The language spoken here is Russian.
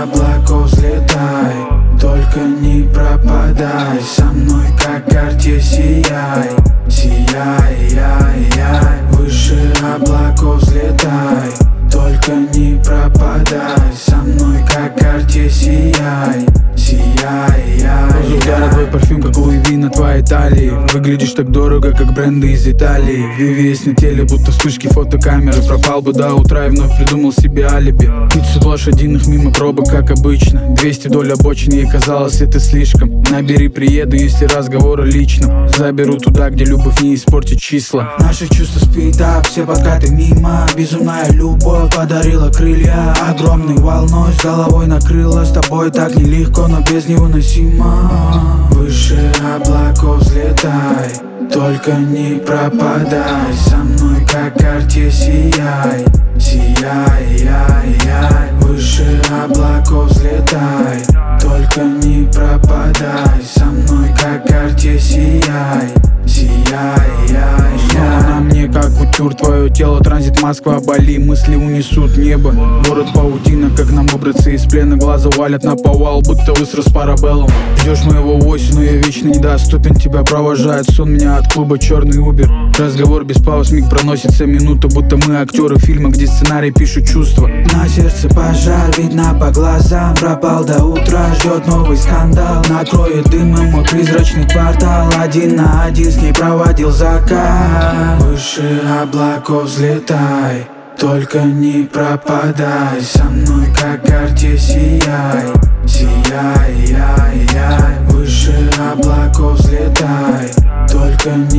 облаков взлетай, только не пропадай. Со мной как карте сияй, сияй, яй, яй. Выше облаков взлетай, только не пропадай. Со мной как карте сияй, сияй, яй, яй. Твой парфюм как Луи Ви на твоей талии. Выглядишь так дорого, как бренды из Италии. VVS на теле, будто вспышки фотокамеры. Пропал бы до утра и вновь придумал себе алиби. 500 лошадиных мимо пробок, как обычно. 200 вдоль обочины, ей казалось это слишком. Набери, приеду, если разговор о личном. Заберу туда, где любовь не испортит числа. Наши чувства спидап, все подкаты мимо. Безумная любовь подарила крылья. Огромной волной с головой накрыла. С тобой так нелегко, но без невыносимо. Выше облаков взлетай, только не пропадай. Со мной как карте сияй, сияй, яй, яй. Выше облаков взлетай, только не пропадай. Со мной как карте сияй, сияй, яй, яй. На мне как кутюр, твое тело транзит Москва, Бали. Мысли унесут небо, город паутина. Как нам выбраться из плена, глаза валят на повал, будто высрос парабеллум. Ждешь моего осень, но я вечно недоступен. Тебя провожает сон, меня от клуба черный убер. Разговор без пауз, миг проносится минута, будто мы актеры фильма, где сценарий пишут чувства. На сердце пожар, видно по глазам. Пропал до утра, ждет новый скандал. Накроет дымом мой призрачный квартал. 1 на 1 с ней проводил закат. Выше облаков взлетай, только не пропадай. Со мной как карте сияй, сияй, яй, яй. Выше облаков взлетай, только не